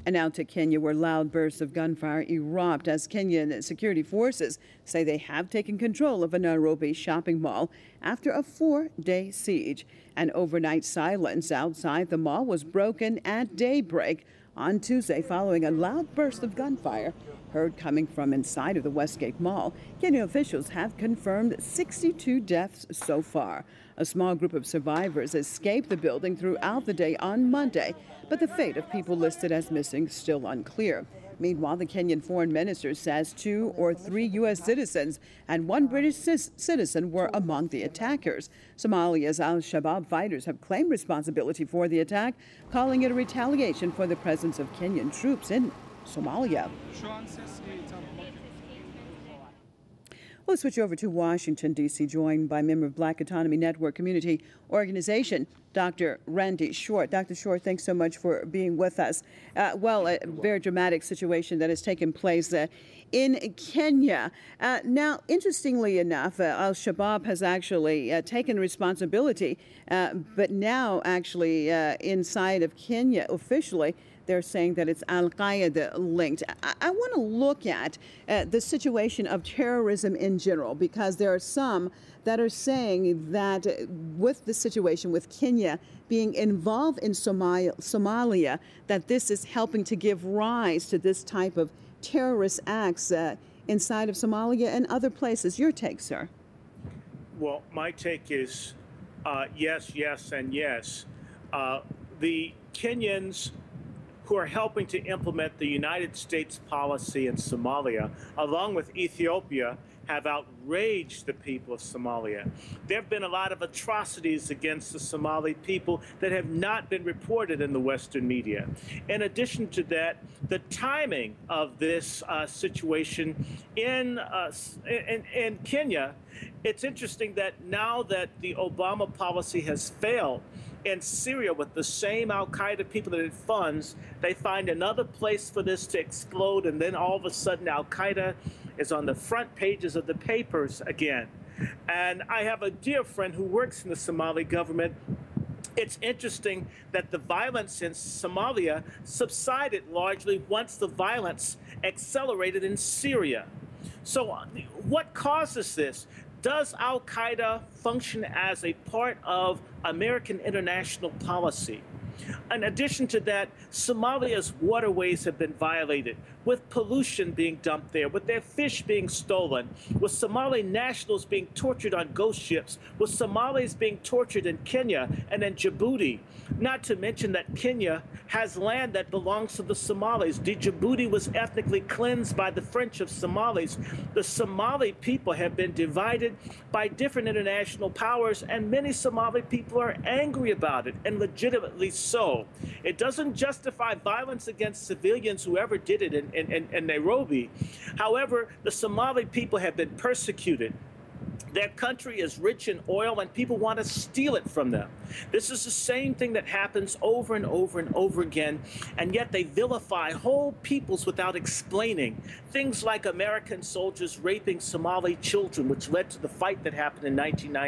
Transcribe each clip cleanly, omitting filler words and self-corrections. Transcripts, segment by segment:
And now to Kenya, where loud bursts of gunfire erupt as Kenyan security forces say they have taken control of a Nairobi shopping mall after a 4-day siege. An overnight silence outside the mall was broken at daybreak on Tuesday following a loud burst of gunfire heard coming from inside of the Westgate Mall. Kenya officials have confirmed 62 deaths so far. A small group of survivors escaped the building throughout the day on Monday, but the fate of people listed as missing still unclear. Meanwhile, the Kenyan foreign minister says 2 or 3 U.S. citizens and 1 British citizen were among the attackers. Somalia's al-Shabaab fighters have claimed responsibility for the attack, calling it a retaliation for the presence of Kenyan troops in Somalia. We'll switch over to Washington, D.C., joined by member of Black Autonomy Network Community Organization, Dr. Randy Short. Dr. Short, thanks so much for being with us. A very dramatic situation that has taken place in Kenya. Now, interestingly enough, al-Shabaab has actually taken responsibility, but now actually inside of Kenya officially, they're saying that it's al-Qaeda linked. I want to look at the situation of terrorism in general, because there are some that are saying that with the situation with Kenya being involved in Somalia, that this is helping to give rise to this type of terrorist acts inside of Somalia and other places. Your take, sir? Well, my take is yes, yes, and yes. The Kenyans who are helping to implement the United States policy in Somalia, along with Ethiopia, have outraged the people of Somalia. There have been a lot of atrocities against the Somali people that have not been reported in the Western media. In addition to that, the timing of this situation in Kenya, it's interesting that now that the Obama policy has failed, in Syria with the same al-Qaeda people that it funds, they find another place for this to explode, and then all of a sudden al-Qaeda is on the front pages of the papers again. And I have a dear friend who works in the Somali government. It's interesting that the violence in Somalia subsided largely once the violence accelerated in Syria. So what causes this? Does al-Qaeda function as a part of American international policy? In addition to that, Somalia's waterways have been violated, with pollution being dumped there, with their fish being stolen, with Somali nationals being tortured on ghost ships, with Somalis being tortured in Kenya and in Djibouti. Not to mention that Kenya has land that belongs to the Somalis. Djibouti was ethnically cleansed by the French of Somalis. The Somali people have been divided by different international powers, and many Somali people are angry about it, and legitimately so. It doesn't justify violence against civilians, whoever did it in Nairobi. However, the Somali people have been persecuted. Their country is rich in oil, and people want to steal it from them. This is the same thing that happens over and over and over again, and yet they vilify whole peoples without explaining. Things like American soldiers raping Somali children, which led to the fight that happened in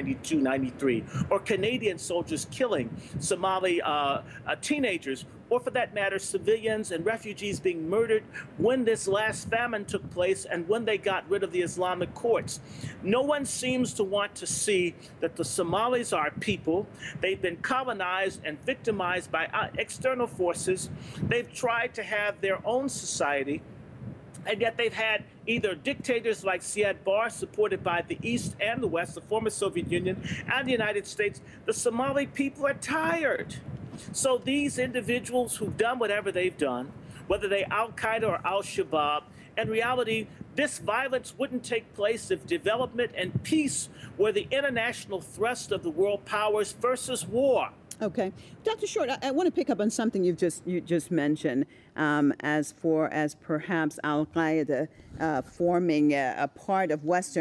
1992-93, or Canadian soldiers killing Somali teenagers, or for that matter, civilians and refugees being murdered when this last famine took place and when they got rid of the Islamic courts. No one seems to want to see that the Somalis are people. They've been colonized and victimized by external forces. They've tried to have their own society, and yet they've had either dictators like Siad Barre, supported by the East and the West, the former Soviet Union, and the United States. The Somali people are tired. So these individuals who've done whatever they've done, whether they al-Qaeda or al-Shabaab, in reality, this violence wouldn't take place if development and peace were the international thrust of the world powers versus war. Okay. Dr. Short, I want to pick up on something you just mentioned as perhaps al-Qaeda forming a part of Western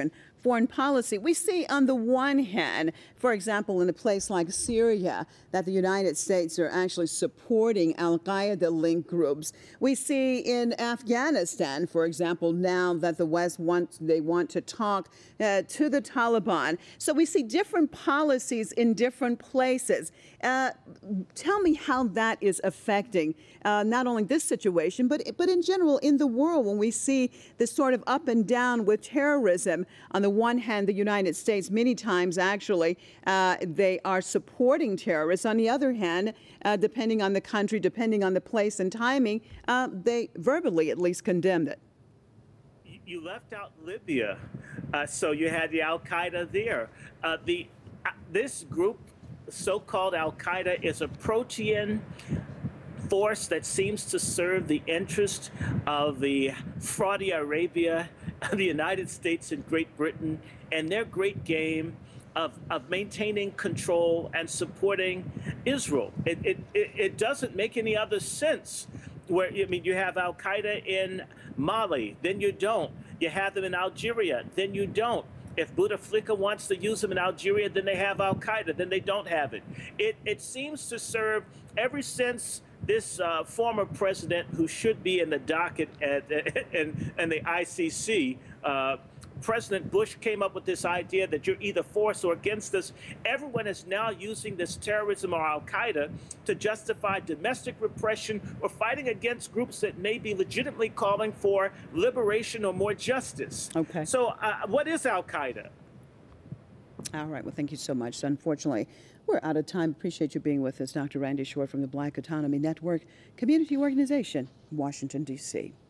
foreign policy. We see on the one hand, for example, in a place like Syria, that the United States are actually supporting al-Qaeda-linked groups. We see in Afghanistan, for example, now that the West want to talk to the Taliban. So we see different policies in different places. Tell me how that is affecting not only this situation, but in general in the world when we see this sort of up and down with terrorism. On the one hand, the United States many times actually they are supporting terrorists. On the other hand, depending on the country, depending on the place and timing, they verbally at least condemned it. You left out Libya, so you had the Al-Qaeda there. This group, so-called Al-Qaeda, is a protean force that seems to serve the interest of the Saudi Arabia, the United States, and Great Britain, and their great game of maintaining control and supporting Israel. It doesn't make any other sense. Where, I mean, you have Al-Qaeda in Mali, then you don't. You have them in Algeria, then you don't. If Bouteflika wants to use them in Algeria, then they have Al-Qaeda, then they don't have it. It seems to serve, ever since this former president, who should be in the docket in the ICC, President Bush came up with this idea that you're either for us or against us. Everyone is now using this terrorism or Al-Qaeda to justify domestic repression or fighting against groups that may be legitimately calling for liberation or more justice. Okay. So what is Al-Qaeda? All right. Well, thank you so much. Unfortunately, we're out of time. Appreciate you being with us, Dr. Randy Short from the Black Autonomy Network Community Organization, Washington, D.C.